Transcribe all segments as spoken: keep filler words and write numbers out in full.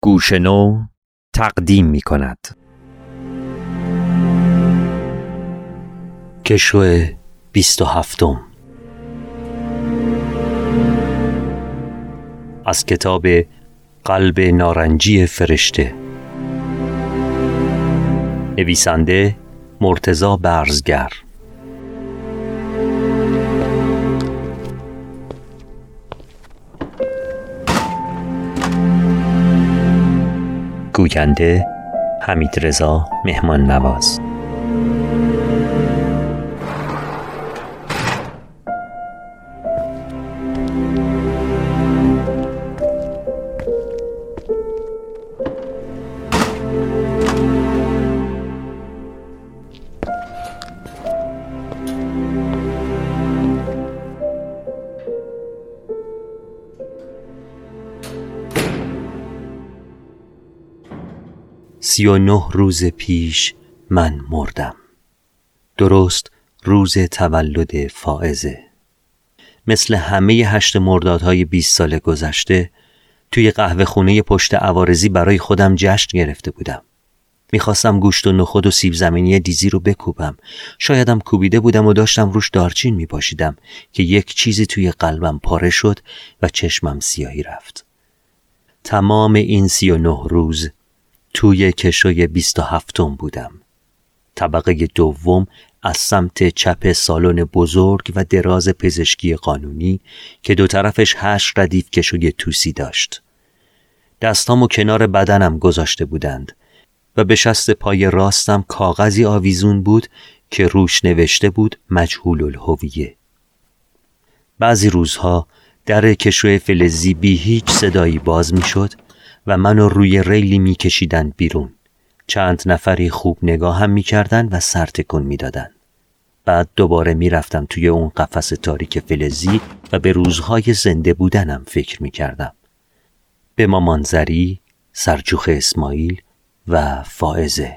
گوش نو تقدیم می کند. کشو بیست و هفتم از کتاب قلب نارنجی فرشته، نویسنده مرتضی برزگر، گوینده حمیدرضا مهمان نواز. سی و نه روز پیش من مردم، درست روز تولد فائزه. مثل همه هشت مردادهای بیست سال گذشته توی قهوه خونه پشت عوارضی برای خودم جشن گرفته بودم. میخواستم گوشت و نخود و سیب زمینی دیزی رو بکوبم. شایدم کوبیده بودم و داشتم روش دارچین میپاشیدم که یک چیزی توی قلبم پاره شد و چشمم سیاهی رفت. تمام این سی و نه روز توی کشوی بیست و هفتم بودم. طبقه دوم از سمت چپ سالن بزرگ و دراز پزشکی قانونی که دو طرفش هشت ردیف کشوی توسی داشت. دستامو کنار بدنم گذاشته بودند و به شست پای راستم کاغذی آویزون بود که روش نوشته بود مجهول الهویه. بعضی روزها در کشوی فلزی بی هیچ صدایی باز می شد و منو روی ریلی می کشیدن بیرون. چند نفری خوب نگاه هم می کردن و سر تکون می دادن. بعد دوباره می رفتم توی اون قفس تاریک فلزی و به روزهای زنده بودنم فکر می کردم. به مامانزری، سرجوخ اسماعیل و فائزه.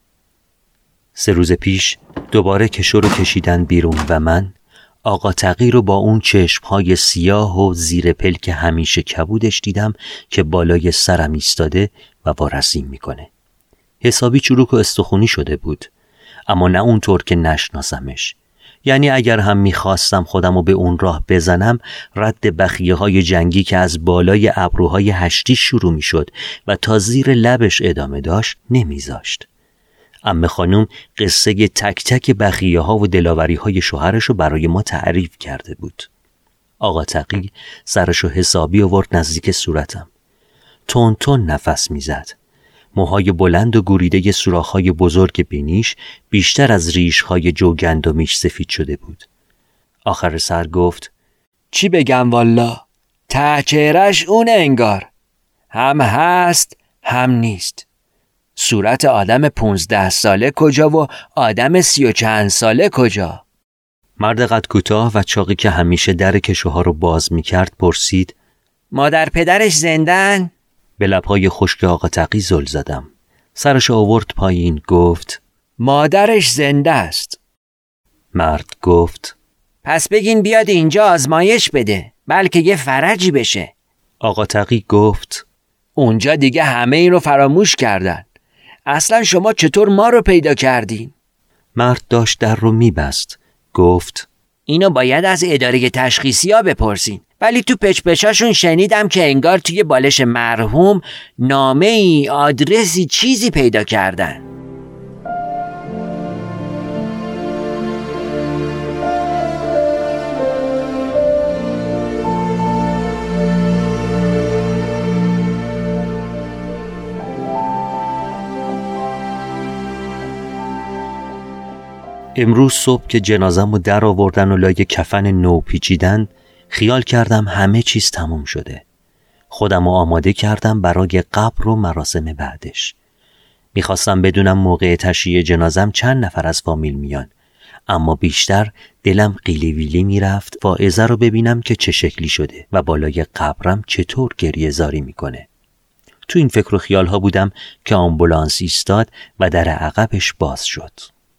سه روز پیش دوباره کشو رو کشیدن بیرون و من آقا تقی رو با اون چشمهای سیاه و زیر پلک همیشه کبودش دیدم که بالای سرم ایستاده و وارسیم میکنه. حسابی چروک و استخونی شده بود، اما نه اونطور که نشناسمش. یعنی اگر هم میخواستم خودم رو به اون راه بزنم، رد بخیه های جنگی که از بالای ابروهای هشتی شروع میشد و تا زیر لبش ادامه داشت نمیذاشت. عمه خانم قصه تک تک بخیه ها و دلاوری های شوهرش رو برای ما تعریف کرده بود. آقا تقی سرشو حسابی آورد نزدیک صورتم. تون تون نفس میزد. موهای بلند و گوریده سوراخ‌های بزرگ بینیش بیشتر از ریش‌های جوگندمیش سفید شده بود. آخر سر گفت: چی بگم والا؟ ته چهره‌اش اونه انگار. هم هست هم نیست. صورت آدم پونزده ساله کجا و آدم سی و چند ساله کجا؟ مرد قد کوتاه و چاقی که همیشه در کشوها رو باز می‌کرد پرسید: مادر پدرش زندن؟ به لب‌های خشک آقا تقی زل زدم. سرش آورد پایین، گفت: مادرش زنده است. مرد گفت: پس بگین بیاد اینجا آزمایش بده، بلکه یه فرجی بشه. آقا تقی گفت: اونجا دیگه همه این رو فراموش کردن. اصلا شما چطور ما رو پیدا کردین؟ مرد داشت در رو میبست. گفت: اینو باید از اداره تشخیصی ها بپرسین. ولی تو پچ پچاشون شنیدم که انگار توی بالش مرحوم نامه ای، آدرسی، چیزی پیدا کردن. امروز صبح که جنازه‌مو در آوردن و لای کفن نو پیچیدن، خیال کردم همه چیز تموم شده. خودمو آماده کردم برای قبر و مراسم بعدش. میخواستم بدونم موقع تشییع جنازم چند نفر از فامیل میان، اما بیشتر دلم قیلی ویلی میرفت فائزه رو ببینم که چه شکلی شده و بالای قبرم چطور گریه زاری میکنه. تو این فکر و خیال ها بودم که آمبولانس ایستاد و در عقبش باز شد.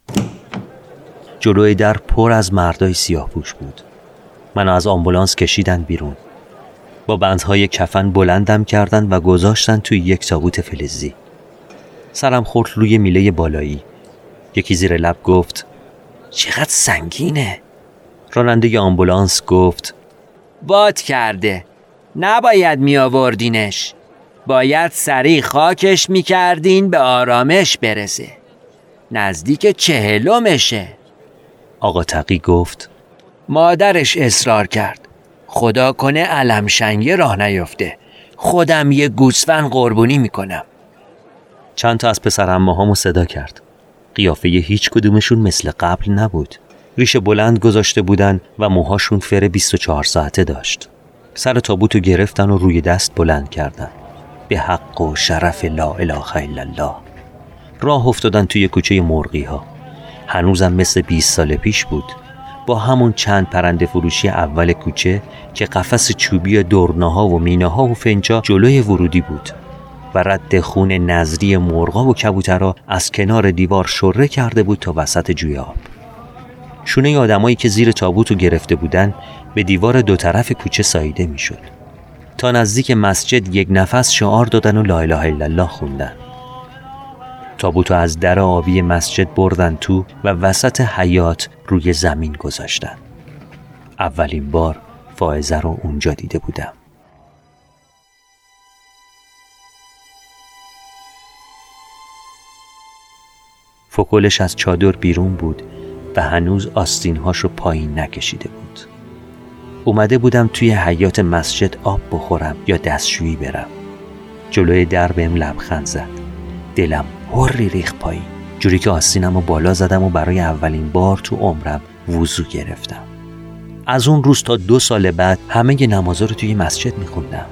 جلوی در پر از مردای سیاه‌پوش بود. منو از آمبولانس کشیدن بیرون. با بندهای کفن بلندم کردن و گذاشتن توی یک تابوت فلزی. سرم خورد روی میله بالایی. یکی زیر لب گفت چقدر سنگینه. راننده آمبولانس گفت باد کرده، نباید می آوردینش، باید سریع خاکش می کردین به آرامش برسه، نزدیک چهلمشه. آقا تقی گفت مادرش اصرار کرد، خدا کنه علم شنگه راه نیفته، خودم یه گوسفند قربونی می کنم. چند تا از پسر عمه‌هامو صدا کرد. قیافه هیچ کدومشون مثل قبل نبود. ریش بلند گذاشته بودن و موهاشون فر بیست و چهار ساعته داشت. سر تابوتو گرفتن و روی دست بلند کردن. به حق و شرف لا اله الا الله. راه افتادن توی کوچه مرغی ها. هنوزم مثل بیست سال پیش بود. با همون چند پرنده فروشی اول کوچه که قفس چوبی دورناها و میناها و فنجا جلوی ورودی بود و رد خون نظری مرغا و کبوترها از کنار دیوار شره کرده بود تا وسط جوی آب. شونه آدمایی که زیر تابوتو گرفته بودن به دیوار دو طرف کوچه ساییده میشد. تا نزدیک مسجد یک نفس شعار دادن و لا اله الا الله خوندن. تابوتو از در آبی مسجد بردن تو و وسط حیاط روی زمین گذاشتن. اولین بار فائزه رو اونجا دیده بودم. فکلش از چادر بیرون بود و هنوز آستینهاشو پایین نکشیده بود. اومده بودم توی حیاط مسجد آب بخورم یا دستشویی برم. جلوی در بهم لبخند زد. دلم هری ریخت پایین، جوری که آستینمو بالا زدم و برای اولین بار تو عمرم وضو گرفتم. از اون روز تا دو سال بعد همه ی نمازا رو توی مسجد میخوندم.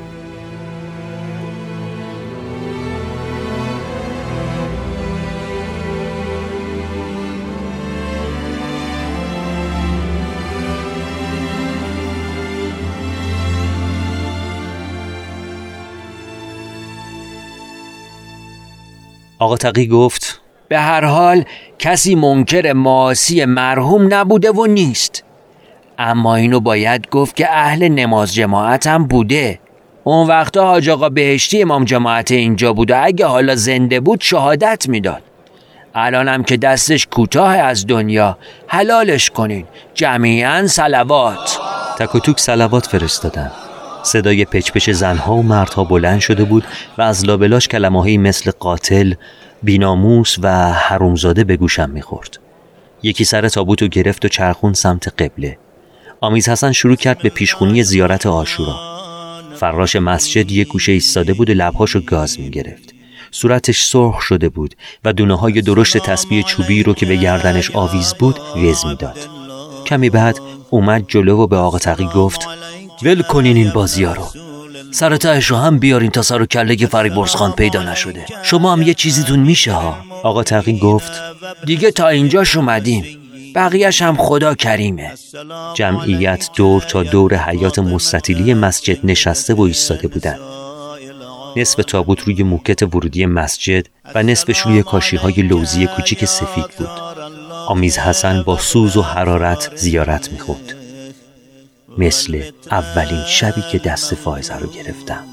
آقا تقی گفت به هر حال کسی منکر معاصی مرحوم نبوده و نیست، اما اینو باید گفت که اهل نماز جماعت هم بوده. اون وقتا حاج آقا بهشتی امام جماعت اینجا بود و اگه حالا زنده بود شهادت میداد. الانم که دستش کوتاه از دنیا، حلالش کنین، جمیعاً صلوات. تک و توک صلوات فرستادن. صدای پچپچ زنها و مردها بلند شده بود و از لابلاش کلمه‌هایی مثل قاتل، بیناموس و حرومزاده به گوشم میخورد. یکی سر تابوتو گرفت و چرخون سمت قبله. آمیز حسن شروع کرد به پیشخونی زیارت عاشورا. فراش مسجد یک گوشه ایستاده بود و لبهاشو گاز میگرفت. صورتش سرخ شده بود و دونه‌های درشت تسبیح چوبی رو که به گردنش آویز بود وز میداد. کمی بعد اومد جلو و به آقا تقی گفت ول کنین این بازی ها رو، سر تهش رو هم بیارین تا سر و کله فریبرز خان پیدا نشده. شما هم یه چیزیتون میشه ها. آقا تقی گفت دیگه تا اینجاش اومدیم، بقیهش هم خدا کریمه. جمعیت دور تا دور حیاط مستطیلی مسجد نشسته و ایستاده بودن. نصف تابوت روی موکت ورودی مسجد و نصفش روی کاشی‌های لوزی کوچیک سفید بود. آمیز حسن با سوز و حرارت زیارت می‌خورد، مثل اولین شبی که دست فائزه رو گرفتم.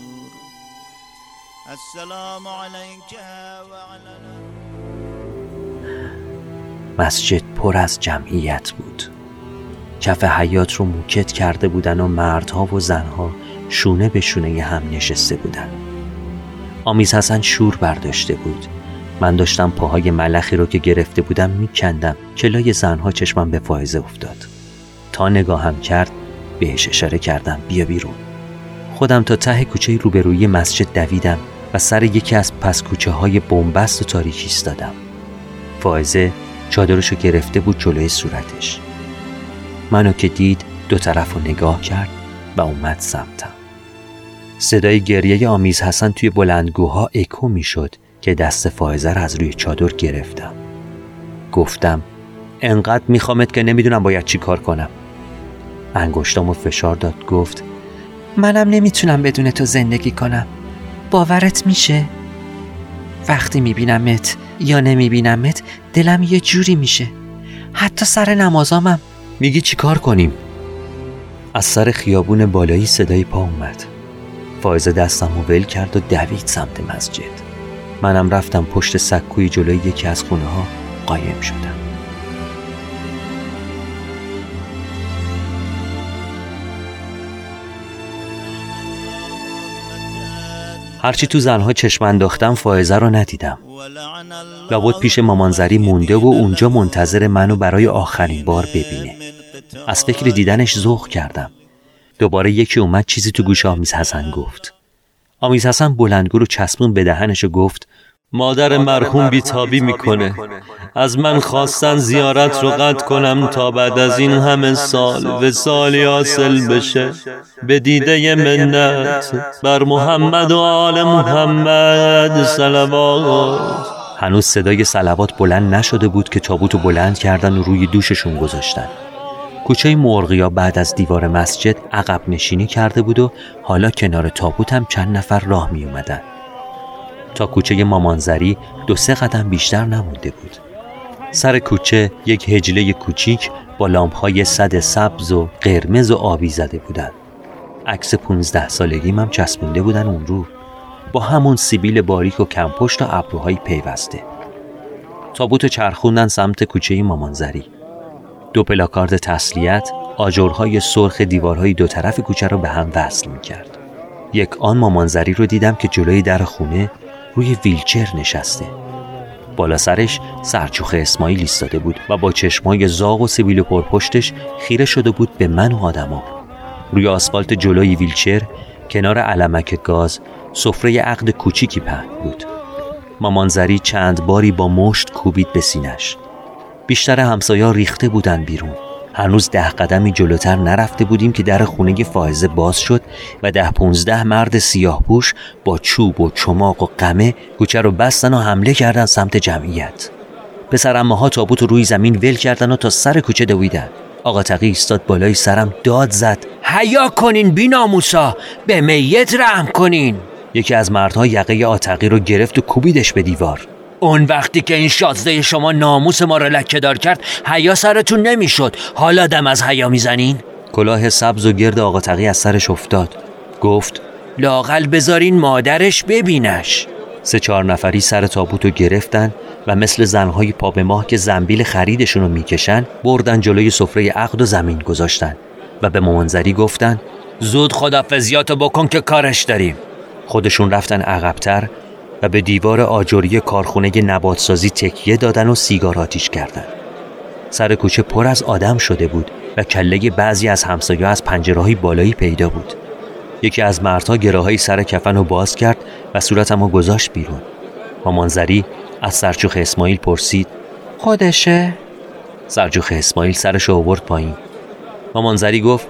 مسجد پر از جمعیت بود. کف حیاط رو موکت کرده بودن و مردها و زنها شونه به شونه هم نشسته بودن. آمیز حسن شور برداشته بود. من داشتم پاهای ملخی رو که گرفته بودم میکندم که لای زنها چشمم به فائزه افتاد. تا نگاهم کرد بهش اشاره کردم بیا بیرون. خودم تا ته کوچه روبروی مسجد دویدم و سر یکی از پس کوچه های بنبست و تاریکی ایستادم. فائزه چادرشو گرفته بود جلوی صورتش. منو که دید دو طرفو نگاه کرد و اومد سمتم. صدای گریه آمیز حسن توی بلندگوها اکو میشد که دست فائزه رو از روی چادر گرفتم. گفتم انقدر میخوامت که نمیدونم باید چی کار کنم. انگشتامو فشار داد. گفت منم نمیتونم بدون تو زندگی کنم. باورت میشه؟ وقتی میبینمت یا نمیبینمت دلم یه جوری میشه. حتی سر نمازامم. میگی چی کار کنیم؟ از سر خیابون بالایی صدای پا اومد. فائزه دستم رو ول کرد و دوید سمت مسجد. منم رفتم پشت سکوی جلوی یکی از خونه ها قایم شدم. هرچی تو زنها چشم انداختم فائزه رو ندیدم. لابد پیش مامانزری مونده و اونجا منتظر منو برای آخرین بار ببینه. از فکر دیدنش ذوق کردم. دوباره یکی اومد چیزی تو گوش آمیز حسن گفت. آمیز حسن بلندگو رو چسبون به دهنش و گفت مادر مرحوم بیتابی میکنه. از من خواستن زیارت رو قطع کنم تا بعد از این همه سال وصالی حاصل بشه. به دیده منت بر محمد و آل محمد صلوات. هنوز صدای صلوات بلند نشده بود که تابوتو بلند کردن و روی دوششون گذاشتن. کوچه مرغیا بعد از دیوار مسجد عقب نشینی کرده بود و حالا کنار تابوت هم چند نفر راه می اومدن. تا کوچه مامانزری دو سه قدم بیشتر نمونده بود. سر کوچه یک هجله کوچیک با لامپ‌های صد سبز و قرمز و آبی زده بودن. عکس پونزده سالگیم هم چسبونده بودن اون رو، با همون سیبیل باریک و کمپشت و ابروهای پیوسته. تابوت چرخوندن سمت کوچه مامانزری. دو پلاکارد تسلیت آجرهای سرخ دیوارهای دو طرف کوچه رو به هم وصل می‌کرد. یک آن مامانزری رو دیدم که جلوی در خونه روی ویلچر نشسته. بالا سرش سرچوخ اسماعیل ایستاده بود و با چشمای زاغ و سیبیل پرپشتش خیره شده بود به من و آدما. روی آسفالت جلوی ویلچر کنار علمک گاز سفره عقد کوچیکی پهن بود. مامانزری چند باری با مشت کوبید به سینش. بیشتر همسایا ریخته بودن بیرون. هنوز ده قدمی جلوتر نرفته بودیم که در خونه فائزه باز شد و ده پونزده مرد سیاه پوش با چوب و چماق و قمه کوچه رو بستن و حمله کردن سمت جمعیت. پسر عمه‌ها تابوت رو روی زمین ول کردن و تا سر کوچه دویدن. آقا تقی ایستاد بالای سرم داد زد حیا کنین بی‌ناموسا، به میت رحم کنین. یکی از مردها یقه آتقی رو گرفت و کوبیدش به دیوار. اون وقتی که این شازده شما ناموس ما رو لکه‌دار کرد حیا سرتون نمیشد، حالا دم از حیا میزنین؟ کلاه سبز و گرد آقا تقی از سرش افتاد. گفت لااقل بذارین مادرش ببینش. سه چهار نفری سر تابوتو گرفتن و مثل زنهای پا به ماه که زنبیل خریدشونو میکشن بردن جلوی سفره عقد و زمین گذاشتن و به مامانزری گفتن زود خدافظیاتو بکن که کارش داریم. خودشون رفتن عقب‌تر و به دیوار آجری کارخونه نباتسازی تکیه دادن و سیگار آتیش کردن. سر کوچه پر از آدم شده بود و کله بعضی از همسایه‌ها از پنجره‌های بالایی پیدا بود. یکی از مردها گراهای سر کفن رو باز کرد و صورتمو گذاشت بیرون. مامانزری از سرچوخ اسماعیل پرسید خودشه؟ سرچوخ اسماعیل سرش رو آورد پایین. مامانزری گفت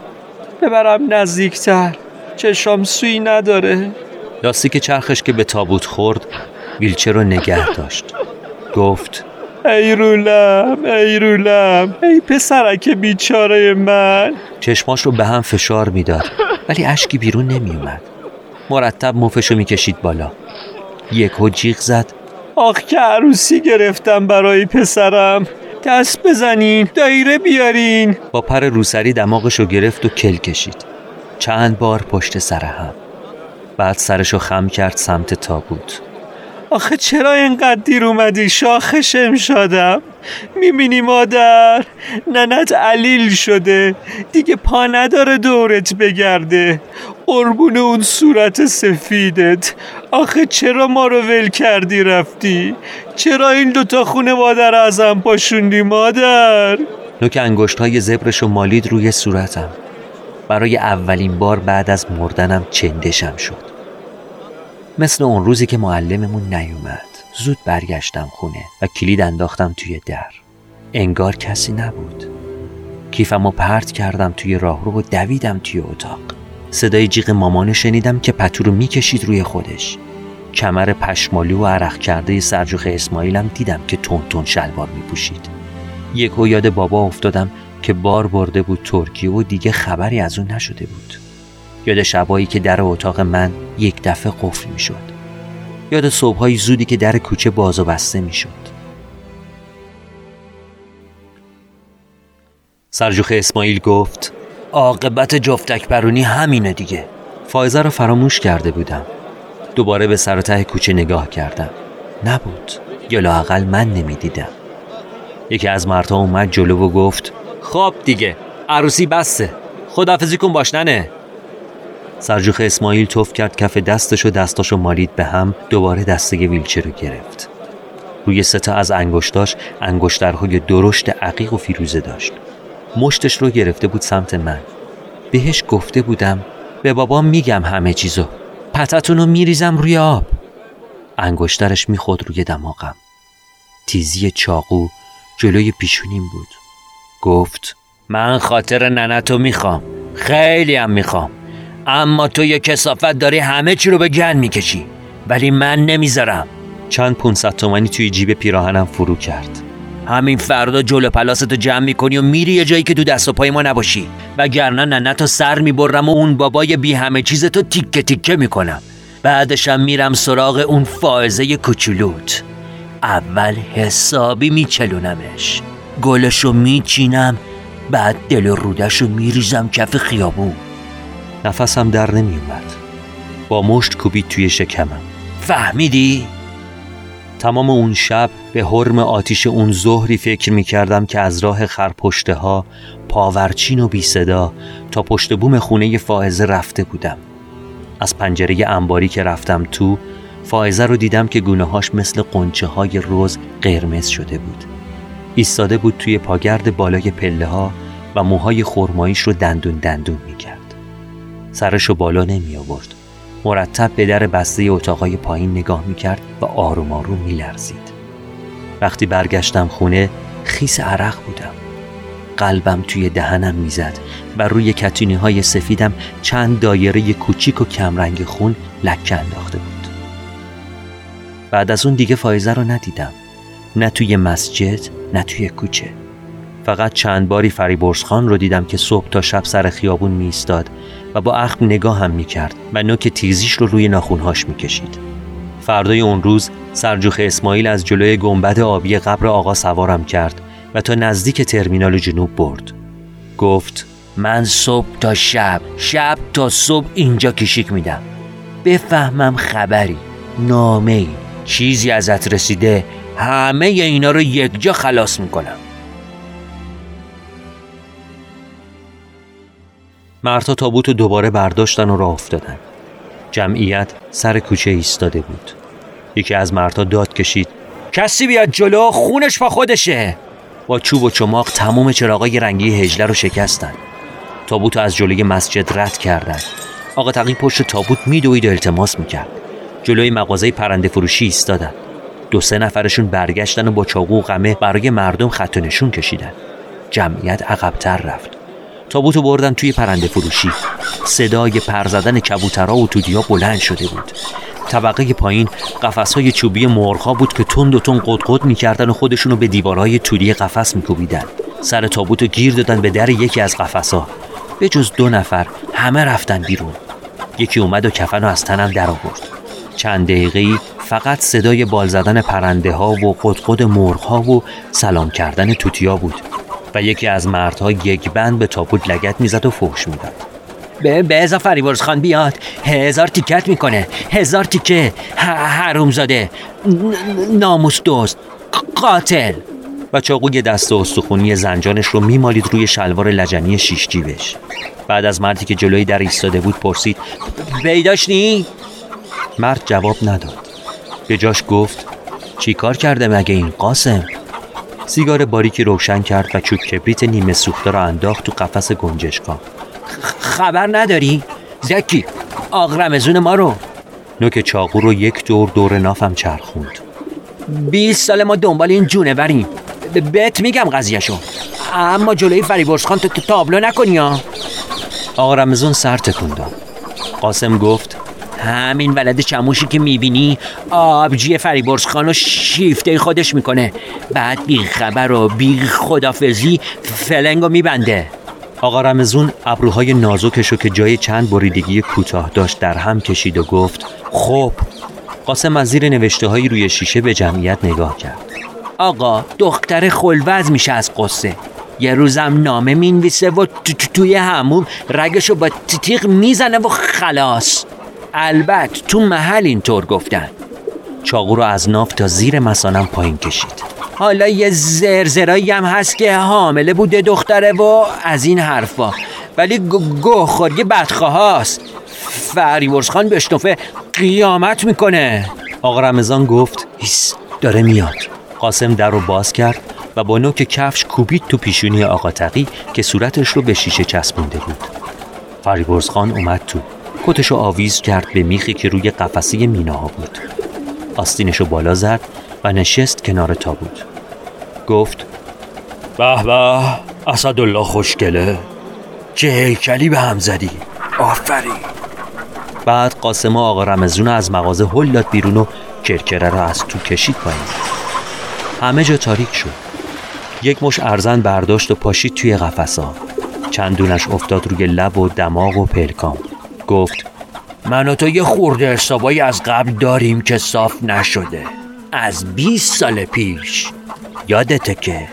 ببرم نزدیکتر، چشام سوی نداره. لاستیک چرخش که به تابوت خورد ویلچر رو نگه داشت. گفت ای رولم ای رولم ای پسرک بیچاره من. چشماش رو به هم فشار میداد ولی اشکی بیرون نمی اومد. مرتب مفشو میکشید بالا. یکو جیغ زد آخ که عروسی گرفتم برای پسرم، دست بزنین دایره بیارین. با پر روسری دماغشو گرفت و کل کشید چند بار پشت سر هم. بعد سرشو خم کرد سمت تابوت. آخه چرا اینقدر دیر اومدی شاخ شمشادم؟ میبینی مادر ننت علیل شده دیگه پا نداره دورت بگرده، قربون اون صورت سفیدت. آخه چرا ما رو ول کردی رفتی؟ چرا این دوتا خانواده رو ازم پاشوندی مادر؟ نوک انگشت‌های زبرشو مالید روی صورتم. برای اولین بار بعد از مردنم چندشم شد. مثل اون روزی که معلممون نیومد. زود برگشتم خونه و کلید انداختم توی در. انگار کسی نبود. کیفمو پرت کردم توی راهرو و دویدم توی اتاق. صدای جیغ مامانو شنیدم که پتو رو میکشید روی خودش. کمر پشمالو و عرق کرده سرجوخ اسماعیلم دیدم که تون تون شلوار میپوشید. یکو یاد بابا افتادم که بار برده بود ترکیه و دیگه خبری از اون نشده بود. یاد شبایی که در اتاق من یک دفعه قفل می شد. یاد صبحهای زودی که در کوچه باز و بسته می شد. سرجوخ اسماعیل گفت عاقبت جفتک پرونی همینه دیگه. فائزه رو فراموش کرده بودم. دوباره به سر و ته کوچه نگاه کردم. نبود، یا لااقل من نمیدیدم. یکی از مردها اومد جلو و گفت خب دیگه عروسی بسته، خداحافظی کن باش ننه. سرجوخ اسماعیل توف کرد کف دستش و دستاشو مالید به هم. دوباره دسته ویلچر رو گرفت. روی سه تا از انگشتاش انگشترهای درشت عقیق و فیروزه داشت. مشتش رو گرفته بود سمت من. بهش گفته بودم به بابام میگم همه چیزو، پتتونو میریزم روی آب. انگشترش میخورد روی دماغم. تیزی چاقو جلوی پیشونیم بود. گفت من خاطر ننتو میخوام، خیلی هم میخوام، اما تو یه کثافت داری همه چی رو به گن میکشی، ولی من نمیذارم. چند پونصد تومانی توی جیب پیراهنم فرو کرد. همین فردا جلو پلاستو جمع میکنی و میری یه جایی که تو دست و پای ما نباشی، وگرنه ننتو سر میبرم و اون بابای بی همه چیزتو تیکه تیکه میکنم. بعدشم میرم سراغ اون فائزه کوچولوت. اول حسابی میچلونمش، گلشو میچینم، بعد دل و رودشو میریزم کف خیابون. نفسم در نمی اومد. با مشت کوبید توی شکمم. فهمیدی؟ تمام اون شب به حرم آتیش اون ظهری فکر می کردم که از راه خرپشته ها پاورچین و بی صدا تا پشت بوم خونه فائزه رفته بودم. از پنجره انباری که رفتم تو، فائزه رو دیدم که گونه‌هاش مثل قنچه های رز قرمز شده بود. ایستاده بود توی پاگرد بالای پله ها و موهای خرماییش رو دندون دندون می کرد. سرش رو بالا نمی آورد. مرتب به در بسته اتاقای پایین نگاه می کرد و آروم آروم می لرزید. وقتی برگشتم خونه خیس عرق بودم. قلبم توی دهنم می زد و روی کتونی های سفیدم چند دایره کوچیک و کمرنگ خون لکه انداخته بود. بعد از اون دیگه فائزه رو ندیدم. نه توی مسجد نه توی کوچه. فقط چند باری فریبرز خان رو دیدم که صبح تا شب سر خیابون می ایستاد و با اخم نگاه هم می کرد و نوک تیزیش رو روی ناخونهاش می کشید. فردای اون روز سرجوخ اسماعیل از جلوی گنبد آبی قبر آقا سوارم کرد و تا نزدیک ترمینال جنوب برد. گفت من صبح تا شب، شب تا صبح اینجا کشیک میدم. بفهمم خبری، نامه‌ای، چیزی ازت رسیده، همه اینا رو یک جا خلاص میکنم. مردها تابوت رو دوباره برداشتن و راه افتادن. جمعیت سر کوچه ایستاده بود. یکی از مردها داد کشید کسی بیاد جلو، خونش با خودشه. با چوب و چماق تمام چراغای رنگی هجله رو شکستن. تابوت رو از جلوی مسجد رد کردن. آقا تقی پشت تابوت میدوید و التماس میکرد. جلوی مغازه پرنده فروشی ایستادن. دو سه نفرشون برگشتن و با چاقو و قمه برای مردم خط و نشون کشیدن. جمعیت عقب‌تر رفت. تابوتو بردن توی پرنده فروشی. صدای پر زدن کبوترها و تودیا بلند شده بود. طبقه پایین قفس‌های چوبی مرغ‌ها بود که تند و تند قدقد می‌کردن و خودشونو به دیوارهای طولی قفس می‌کوبیدن. سر تابوتو گیر دادن به در یکی از قفس‌ها. به جز دو نفر همه رفتن بیرون. یکی اومد و کفنو از تنم در آورد. چند دقیقه‌ای فقط صدای بال زدن پرنده‌ها و قدقد مرغ‌ها و سلام کردن توتیا بود و یکی از مردها یک بند به تابوت لگد میزد و فحش میداد. به بزا فریبرز خان بیاد، هزار تیکت میکنه، هزار تیکه، حرومزاده، ناموس دوست، قاتل. و چاقوی دست استخونی زنجانش رو میمالید روی شلوار لجنی شیش جیبش. بعد از مردی که جلوی در ایستاده بود پرسید پیداش نی؟ مرد جواب نداد. به جاش گفت چی کار کرده مگه این قاسم؟ سیگار باریکی روشن کرد و چوب کبریت نیمه سوخته را انداخت تو قفس گنجشکا. خبر نداری؟ زکی آق رمزون ما رو. نوک چاقو رو یک دور دور نافم چرخوند. بیست سال ما دنبال این جونوریم. بهت میگم قضیهشو، اما جلوی فریبرز خان تابلو نکنی ها. آقا رمزون سر تکون داد. قاسم گفت همین ولد چموشی که میبینی آبجی فریبرز خان رو شیفته خودش میکنه، بعد بی خبر و بی خدافزی فلنگو میبنده. آقا رمزون ابروهای نازکشو که جای چند بریدگی کوتاه داشت در هم کشید و گفت خب. قاسم از زیر نوشته هایی روی شیشه به جمعیت نگاه کرد. آقا دختر خلوز میشه از قصه، یه روزم نامه مینویسه و تو تو توی هموم رگشو با تیغ میزنه و خلاص. البته تو محل اینطور گفتن. چاقو رو از ناف تا زیر مثانم پایین کشید. حالا یه زرزرایی هم هست که حامله بوده دختره و از این حرفا، ولی گوه خوری بدخواهاست. فریورز خان بشنوفه قیامت میکنه. آقا رمضان گفت هیس داره میاد. قاسم در رو باز کرد و با نوک کفش کوبید تو پیشونی آقا تقی که صورتش رو به شیشه چسبونده بود. فریورز خان اومد تو. کتشو آویز کرد به میخی که روی قفسه میناها بود. آستینشو بالا زد و نشست کنار تابوت. گفت به به اسدالله خوشگله، چه هیکلی به هم زدی، آفرین. بعد قاسم و آقا رمضان از مغازه هل داد بیرون و کرکره را از تو کشید پایین. همه جا تاریک شد. یک مش ارزن برداشت و پاشید توی قفسا. چندونش افتاد روی لب و دماغ و پلکام. گفت من و تو یه خورده حسابایی از قبل داریم که صاف نشده، از بیست سال پیش، یادته که؟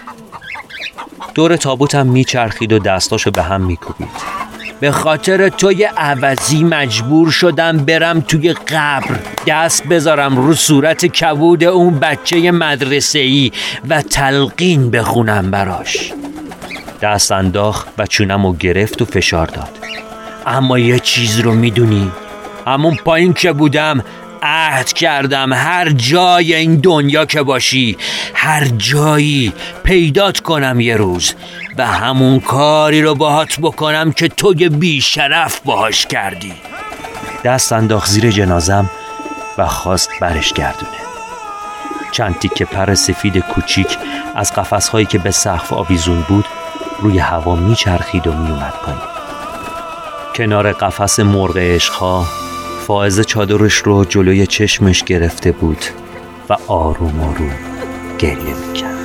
دور تابوتم میچرخید و دستاشو به هم میکوبید. به خاطر توی عوضی مجبور شدم برم توی قبر دست بذارم رو صورت کبود اون بچه مدرسه‌ای و تلقین بخونم براش. دست انداخت و چونمو گرفت و فشار داد. اما یه چیز رو میدونی؟ همون پایین که بودم عهد کردم هر جای این دنیا که باشی، هر جایی پیدات کنم یه روز و همون کاری رو باهات بکنم که توی بیشرف باهاش کردی. دست انداخت زیر جنازم و خواست برش گردونه. چند تیکه پر سفید کوچیک از قفس‌هایی که به سقف آویزون بود روی هوا میچرخید و میومد پایین. کنار قفس مرغ عشق‌ها فائزه چادرش رو جلوی چشمش گرفته بود و آروم آروم گریه میکرد.